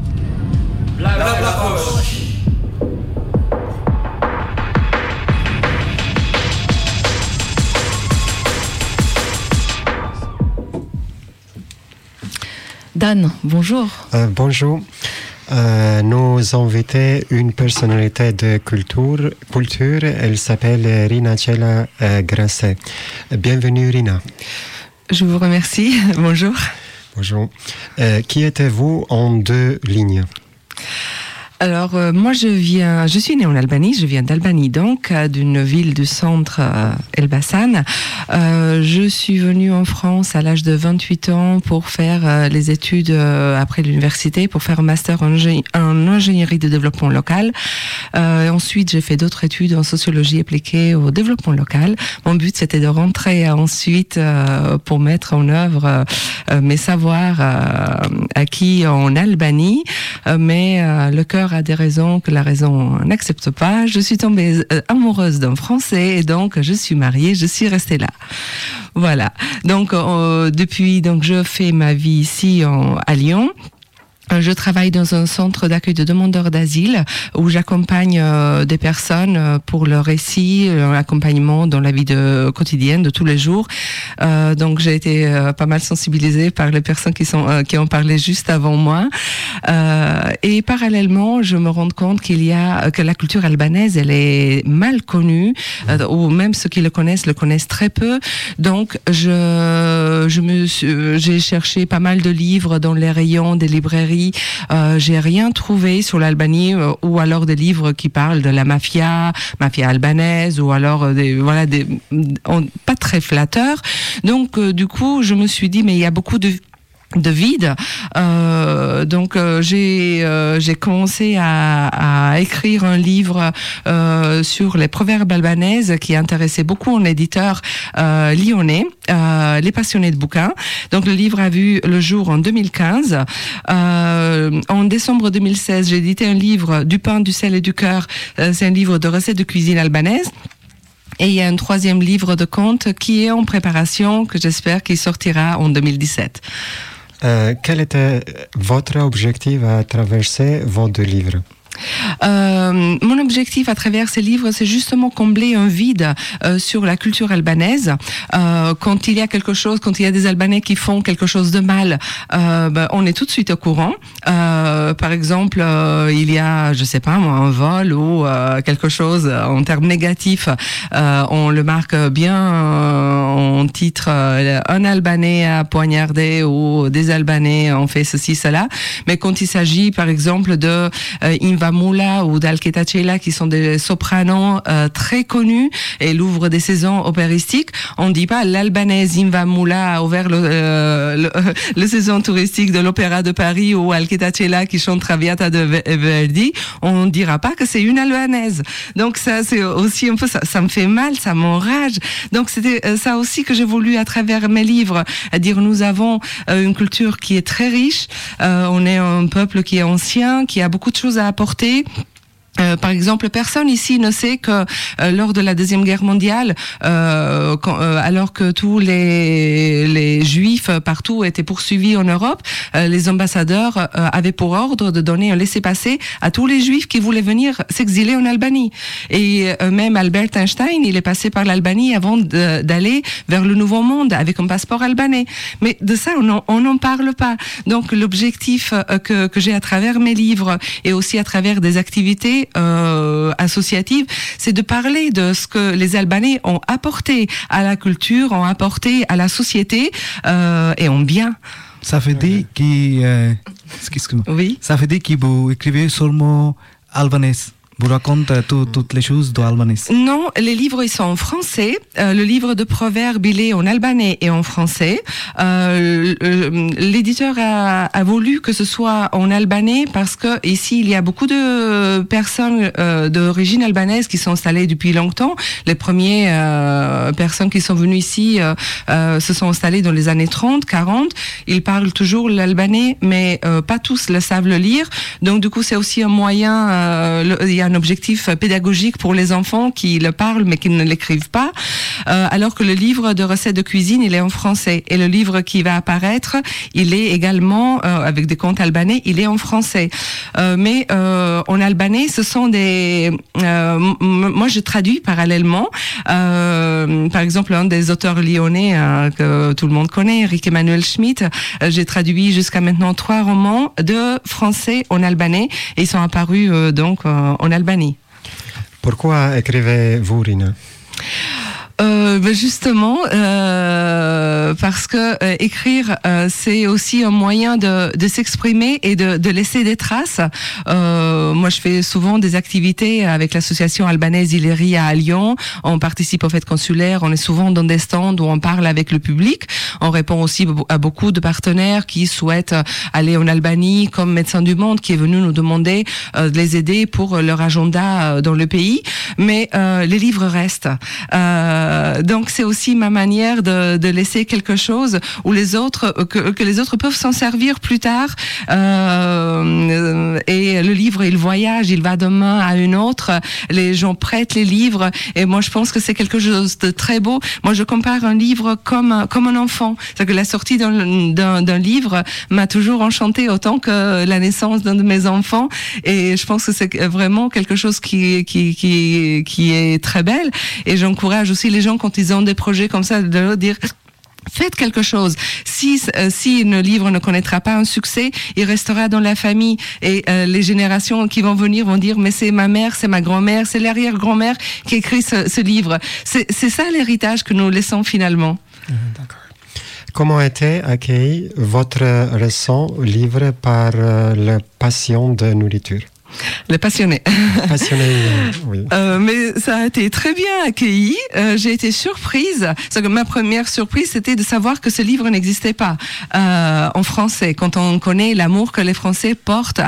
Dan, bonjour. Bonjour. Nous invitons une personnalité de culture. Elle s'appelle Rina Cella Grasset. Bienvenue Rina. Je vous remercie. Bonjour. Bonjour. Qui êtes-vous en 2 lignes? Alors, moi, je suis née en Albanie, je viens d'Albanie, donc, d'une ville du centre, Elbasan. Je suis venue en France à l'âge de 28 ans pour faire les études après l'université, pour faire un master en ingénierie de développement local. Ensuite, j'ai fait d'autres études en sociologie appliquée au développement local. Mon but, c'était de rentrer ensuite pour mettre en œuvre mes savoirs acquis en Albanie, mais le cœur a des raisons que la raison n'accepte pas. Je suis tombée amoureuse d'un Français et donc je suis mariée, je suis restée là. Voilà. Donc depuis, je fais ma vie ici à Lyon. Je travaille dans un centre d'accueil de demandeurs d'asile où j'accompagne des personnes pour leur récit, leur accompagnement dans la vie quotidienne de tous les jours. Donc j'ai été pas mal sensibilisée par les personnes qui ont parlé juste avant moi. Et parallèlement, je me rends compte que la culture albanaise, elle est mal connue, ou même ceux qui le connaissent très peu. Donc j'ai cherché pas mal de livres dans les rayons des librairies. J'ai rien trouvé sur l'Albanie ou alors des livres qui parlent de la mafia albanaise ou alors pas très flatteurs. Donc du coup, je me suis dit mais il y a beaucoup de vide. Donc j'ai commencé à écrire un livre sur les proverbes albanaises qui intéressait beaucoup un éditeur lyonnais, Les Passionnés de bouquins. Donc le livre a vu le jour en 2015. En décembre 2016, j'ai édité un livre, Du pain, du sel et du cœur. C'est un livre de recettes de cuisine albanaise. Et il y a un 3e livre de contes qui est en préparation, que j'espère qu'il sortira en 2017. Quel était votre objectif à traverser vos 2 livres? Mon objectif à travers ces livres, c'est justement combler un vide sur la culture albanaise. Quand il y a quelque chose, quand il y a des Albanais qui font quelque chose de mal, on est tout de suite au courant. Par exemple, il y a, je sais pas moi, un vol ou quelque chose en termes négatifs, on le marque bien en titre, un Albanais a poignardé ou des Albanais ont fait ceci, cela. Mais quand il s'agit, par exemple, de Inva Moula ou d'Alketa Cela, qui sont des sopranos très connus et l'ouvrent des saisons opéristiques, on dit pas l'Albanaise Inva Moula a ouvert le saison touristique de l'Opéra de Paris ou Alketa Cela qui chante Traviata de Verdi, on dira pas que c'est une Albanaise. Donc ça, c'est aussi un peu ça me fait mal, ça m'enrage. Donc c'était ça aussi que j'ai voulu à travers mes livres, à dire nous avons une culture qui est très riche, on est un peuple qui est ancien, qui a beaucoup de choses à apporter. Par exemple, personne ici ne sait que lors de la Deuxième Guerre mondiale, alors que tous les Juifs partout étaient poursuivis en Europe, les ambassadeurs avaient pour ordre de donner un laissez-passer à tous les Juifs qui voulaient venir s'exiler en Albanie. Et même Albert Einstein, il est passé par l'Albanie avant d'aller vers le Nouveau Monde avec un passeport albanais. Mais de ça, on n'en parle pas. Donc l'objectif que j'ai à travers mes livres et aussi à travers des activités associative, c'est de parler de ce que les Albanais ont apporté à la culture, ont apporté à la société et ont bien. Ça veut dire ça veut dire que vous écrivez seulement albanais. Vous racontez toutes les choses d'albanais. Non, les livres ils sont en français. Le livre de proverbes il est en albanais et en français. L'éditeur a voulu que ce soit en albanais parce que ici il y a beaucoup de personnes d'origine albanaise qui sont installées depuis longtemps. Les premières personnes qui sont venues ici se sont installées dans les années 30, 40. Ils parlent toujours l'albanais, mais pas tous le savent le lire. Donc du coup c'est aussi un moyen. Il y a un objectif pédagogique pour les enfants qui le parlent mais qui ne l'écrivent pas, alors que le livre de recettes de cuisine il est en français et le livre qui va apparaître il est également avec des contes albanais, il est en français, mais en albanais ce sont des moi je traduis parallèlement par exemple un des auteurs lyonnais que tout le monde connaît, Eric Emmanuel Schmitt, j'ai traduit jusqu'à maintenant 3 romans de français en albanais et ils sont apparus donc en Albanie. Pourquoi écrivez-vous, Rina? Justement, parce que écrire, c'est aussi un moyen de s'exprimer et de laisser des traces. Moi, je fais souvent des activités avec l'association albanaise Ileria à Lyon. On participe aux fêtes consulaires, on est souvent dans des stands où on parle avec le public. On répond aussi à beaucoup de partenaires qui souhaitent aller en Albanie, comme Médecins du Monde, qui est venu nous demander de les aider pour leur agenda dans le pays. Mais les livres restent. Donc c'est aussi ma manière de laisser quelque chose où les autres que les autres peuvent s'en servir plus tard. Et le livre il voyage, il va d'un main à une autre. Les gens prêtent les livres et moi je pense que c'est quelque chose de très beau. Moi je compare un livre comme un enfant. C'est-à-dire que la sortie d'un livre m'a toujours enchantée autant que la naissance d'un de mes enfants. Et je pense que c'est vraiment quelque chose qui est très belle. Et j'encourage aussi les gens quand ils ont des projets comme ça de leur dire faites quelque chose. Si le livre ne connaîtra pas un succès, il restera dans la famille et les générations qui vont venir vont dire mais c'est ma mère, c'est ma grand-mère, c'est l'arrière-grand-mère qui écrit ce livre. C'est ça l'héritage que nous laissons finalement. D'accord. Comment était accueilli votre récent livre par la passion de nourriture? Le passionné. Oui. Mais ça a été très bien accueilli. J'ai été surprise. Que ma première surprise, c'était de savoir que ce livre n'existait pas en français. Quand on connaît l'amour que les Français portent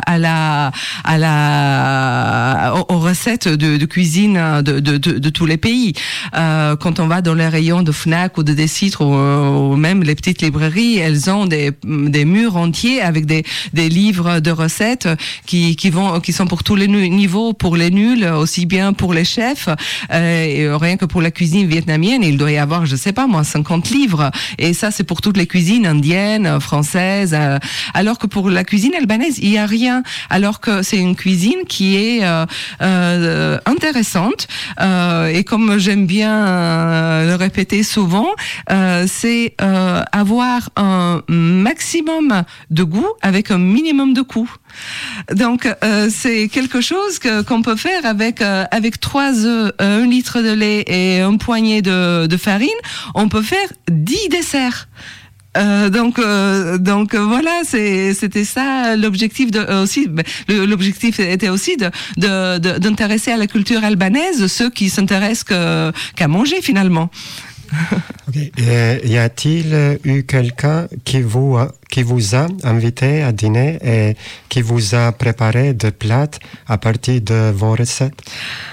aux recettes de cuisine de tous les pays. Quand on va dans les rayons de Fnac ou de Décitre ou même les petites librairies, elles ont des murs entiers avec des livres de recettes qui qui sont pour tous les niveaux, pour les nuls, aussi bien pour les chefs, et rien que pour la cuisine vietnamienne, il doit y avoir, je sais pas moi, 50 livres. Et ça, c'est pour toutes les cuisines indiennes, françaises. Alors que pour la cuisine albanaise, il y a rien. Alors que c'est une cuisine qui est intéressante. Et comme j'aime bien le répéter souvent, c'est avoir un maximum de goût avec un minimum de coût. Donc c'est quelque chose qu'on peut faire avec 3 œufs, 1 litre de lait et une poignée de farine. On peut faire 10 desserts. Donc voilà, c'était ça l'objectif aussi. L'objectif était aussi d'intéresser à la culture albanaise ceux qui s'intéressent qu'à manger finalement. Okay. Y a-t-il eu quelqu'un qui vous a invité à dîner et qui vous a préparé des plats à partir de vos recettes?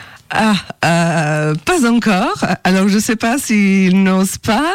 Pas encore. Alors, je sais pas s'ils n'osent pas.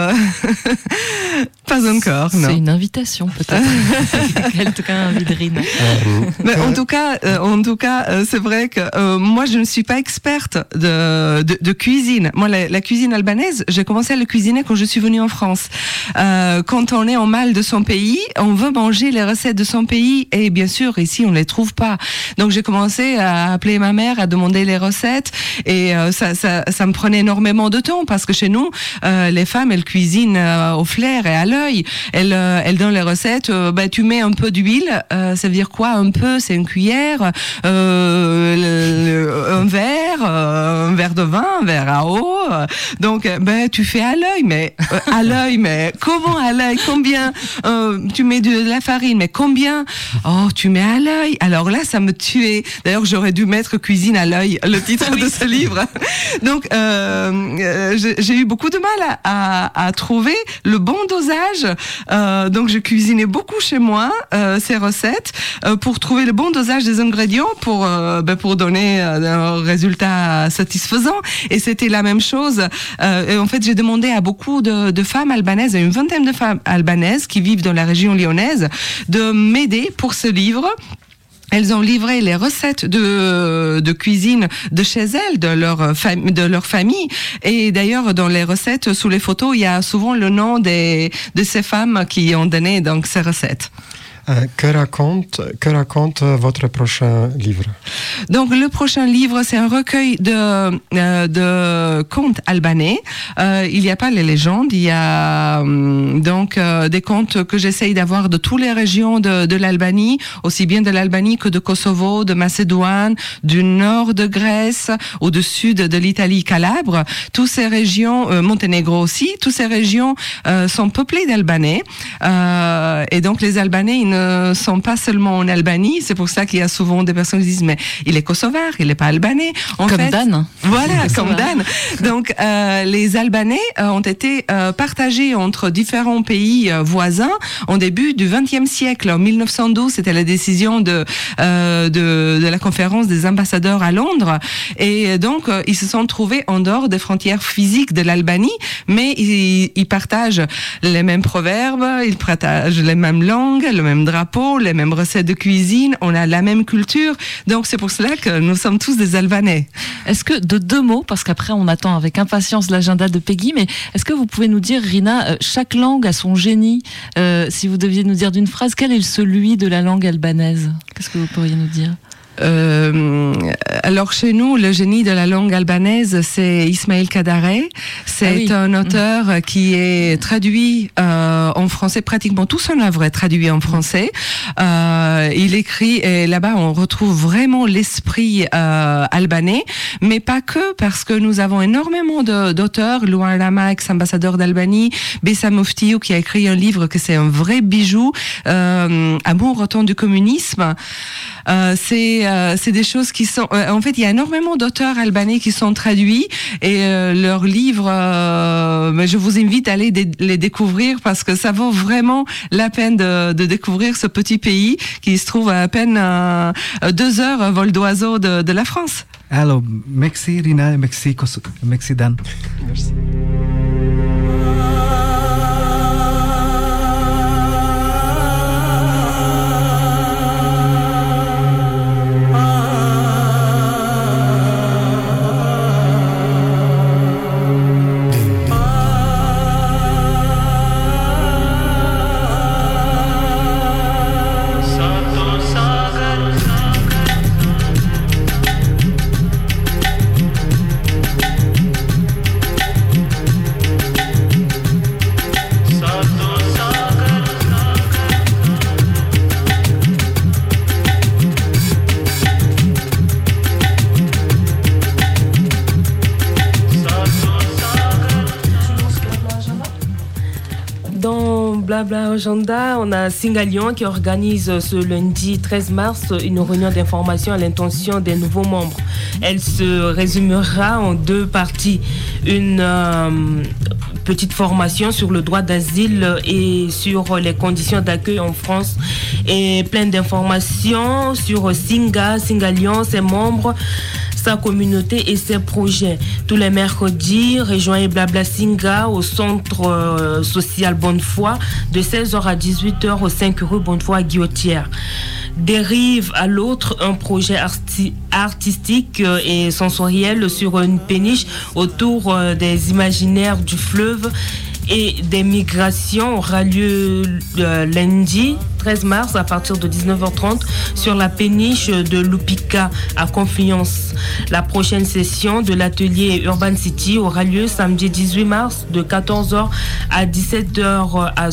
Pas encore, non. C'est une invitation, peut-être. Quelqu'un invite Rina. Mais en tout cas, c'est vrai que moi, je ne suis pas experte de cuisine. Moi, la cuisine albanaise, j'ai commencé à la cuisiner quand je suis venue en France. Quand on est en mal de son pays, on veut manger les recettes de son pays, et bien sûr, ici, on les trouve pas. Donc, j'ai commencé à appeler ma mère, à demander les recettes. Et ça me prenait énormément de temps parce que chez nous, les femmes, elles cuisinent au flair et à l'œil. Elles donnent les recettes. Tu mets un peu d'huile. Ça veut dire quoi? Un peu, c'est une cuillère, un verre de vin, un verre à eau. Donc, tu fais à l'œil, mais comment à l'œil? Combien? Tu mets de la farine, mais combien? Oh, tu mets à l'œil. Alors là, ça me tuait. D'ailleurs, j'aurais dû mettre cuisine à l'œil, le titre de ce livre. Donc, j'ai eu beaucoup de mal à trouver le bon dosage. Donc, je cuisinais beaucoup chez moi ces recettes pour trouver le bon dosage des ingrédients pour donner un résultat satisfaisant. Et c'était la même chose. Et en fait, j'ai demandé à beaucoup de femmes albanaises, à une vingtaine de femmes albanaises qui vivent dans la région lyonnaise, de m'aider pour ce livre. Elles ont livré les recettes de cuisine de chez elles, de leur famille. Et d'ailleurs, dans les recettes, sous les photos, il y a souvent le nom de ces femmes qui ont donné donc ces recettes. Que raconte votre prochain livre? Donc le prochain livre, c'est un recueil de contes albanais. Il n'y a pas les légendes, il y a des contes que j'essaye d'avoir de toutes les régions de l'Albanie, aussi bien de l'Albanie que de Kosovo, de Macédoine, du nord de Grèce, au sud de l'Italie, Calabre. Toutes ces régions, Monténégro aussi, toutes ces régions sont peuplées d'Albanais. Et donc les Albanais, ils ne sont pas seulement en Albanie. C'est pour ça qu'il y a souvent des personnes qui disent mais il est kosovar, il n'est pas albanais. Comme Dan. Voilà, comme Dan. Donc les Albanais ont été partagés entre différents pays voisins en début du XXe siècle. En 1912, c'était la décision de la conférence des ambassadeurs à Londres. Et donc ils se sont trouvés en dehors des frontières physiques de l'Albanie, mais ils partagent les mêmes proverbes, ils partagent les mêmes langues, le même drapeau, les mêmes recettes de cuisine, on a la même culture. Donc c'est pour cela que nous sommes tous des Albanais. Est-ce que, de 2 mots, parce qu'après on attend avec impatience l'agenda de Peggy, mais est-ce que vous pouvez nous dire, Rina, chaque langue a son génie. Si vous deviez nous dire d'une phrase, quel est celui de la langue albanaise? Qu'est-ce que vous pourriez nous dire? Alors chez nous, le génie de la langue albanaise, c'est Ismail Kadare. C'est un auteur qui est traduit en français, pratiquement tout son œuvre est traduit en français. Il écrit, et là-bas on retrouve vraiment l'esprit albanais, mais pas que, parce que nous avons énormément d'auteurs. Luan Rama, ex-ambassadeur d'Albanie, Besa Moftiou, qui a écrit un livre que c'est un vrai bijou, Amour au temps du communisme. C'est des choses qui sont... en fait, il y a énormément d'auteurs albanais qui sont traduits et leurs livres, je vous invite à aller les découvrir parce que ça vaut vraiment la peine de découvrir ce petit pays qui se trouve à peine 2 heures vol d'oiseau de la France. Alors, merci Rina, merci Dan. Merci. dans Blabla Agenda, on a Singalion qui organise ce lundi 13 mars une réunion d'information à l'intention des nouveaux membres. Elle se résumera en 2 parties. Une petite formation sur le droit d'asile et sur les conditions d'accueil en France et plein d'informations sur Singalion, ses membres, sa communauté et ses projets. Tous les mercredis, rejoignez Blabla Singa au centre social Bonnefoy de 16h à 18h au 5 rue Bonnefoy à Guillotière. Dérive à l'autre un projet artistique et sensoriel sur une péniche autour des imaginaires du fleuve et des migrations aura lieu lundi 13 mars à partir de 19h30 sur la péniche de Lupika à Confluence. La prochaine session de l'atelier Urban City aura lieu samedi 18 mars de 14h à 17h à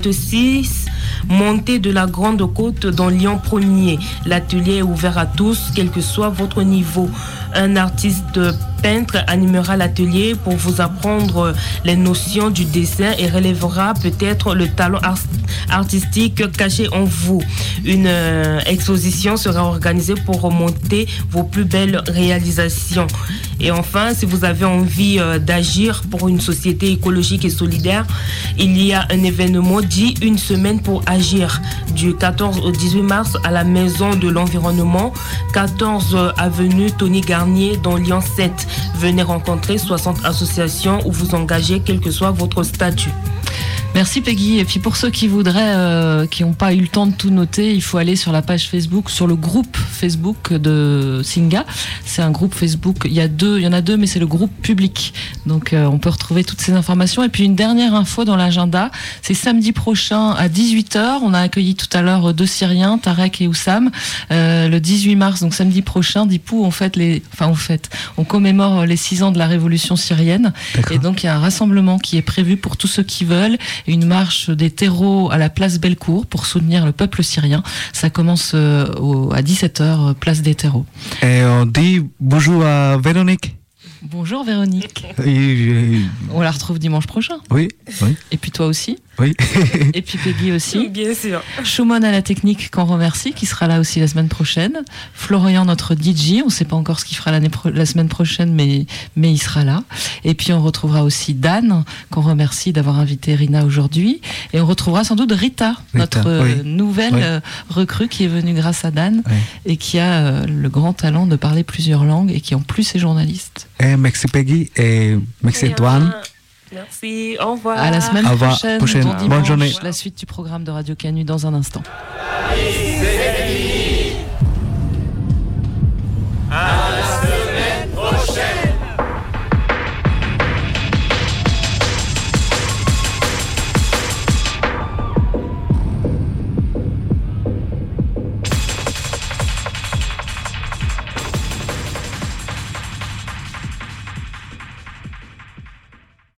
126 montée de la Grande Côte dans Lyon 1er. L'atelier est ouvert à tous, quel que soit votre niveau. Un artiste peintre animera l'atelier pour vous apprendre les notions du dessin et relèvera peut-être le talent artistique caché en vous. Une exposition sera organisée pour remonter vos plus belles réalisations. Et enfin, si vous avez envie d'agir pour une société écologique et solidaire, il y a un événement dit Une semaine pour agir du 14 au 18 mars à la Maison de l'Environnement, 14 avenue Tony Garnier dans Lyon 7. Venez rencontrer 60 associations où vous engagez quel que soit votre statut. Merci Peggy. Et puis pour ceux qui voudraient, qui n'ont pas eu le temps de tout noter, il faut aller sur la page Facebook, sur le groupe Facebook de Singa. C'est un groupe Facebook. Il y en a deux, mais c'est le groupe public. Donc on peut retrouver toutes ces informations. Et puis une dernière info dans l'agenda, c'est samedi prochain à 18h. On a accueilli tout à l'heure 2 Syriens, Tarek et Oussam. Le 18 mars, donc samedi prochain, Dipou, on commémore les 6 ans de la révolution syrienne. D'accord. Et donc il y a un rassemblement qui est prévu pour tous ceux qui veulent. Une marche des terreaux à la place Bellecour pour soutenir le peuple syrien. Ça commence à 17h, place des terreaux. Et on dit bonjour à Véronique. Bonjour Véronique. On la retrouve dimanche prochain. Oui. Et puis toi aussi. Oui. Et puis Peggy aussi. Bien sûr. Schumann à la technique qu'on remercie, qui sera là aussi la semaine prochaine. Florian, notre DJ, on ne sait pas encore ce qu'il fera la semaine prochaine, mais il sera là. Et puis on retrouvera aussi Dan, qu'on remercie d'avoir invité Rina aujourd'hui. Et on retrouvera sans doute Rita, notre nouvelle recrue qui est venue grâce à Dan et qui a le grand talent de parler plusieurs langues et qui en plus est journaliste. Merci Peggy et merci Antoine. Merci, au revoir. À la semaine prochaine. Bonne journée. La suite du programme de Radio Canu dans un instant.